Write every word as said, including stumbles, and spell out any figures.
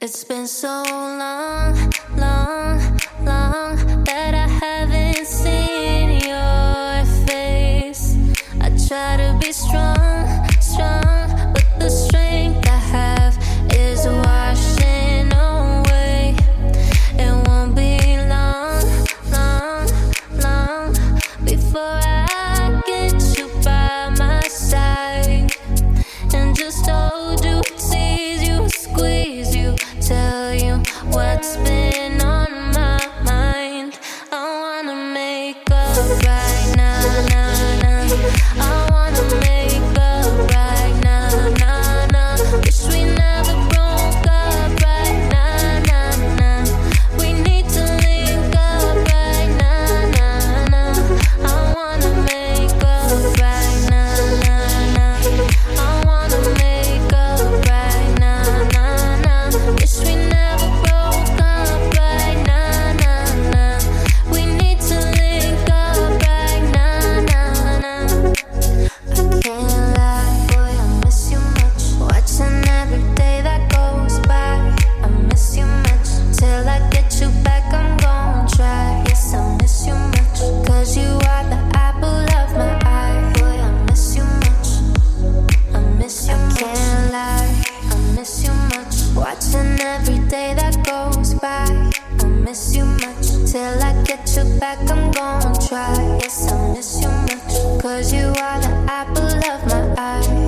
It's been so long, long, long that I haven't seen your face. I try to be strong, strong, but the strength I have is washing away. It won't be long, long, long before I get you by my side and just hold you, tease you, squeeze you, tell you what's been on my mind. I wanna make up right now, now, now. I wanna make up right now, now, now. Wish we never broke up right now, now, now. We need to link up right now, now, now. I wanna make up right now, now, now. I wanna make up right now, now, now. Wish we never broke up right now, now, now. We need to link up right now, now, now. I can't lie, boy, I miss you much. Watching every day that goes by. I miss you much. Till I get you back, I'm gon' try. Yes, I miss you much. Cause you are the apple of my eye. Boy, I miss you much. I miss you much. I can't lie, I miss you much. Watching every day that goes by. I miss you much. Till I get you back, I'm gon' try. Yes, I miss you much. Cause you are the apple of my eye.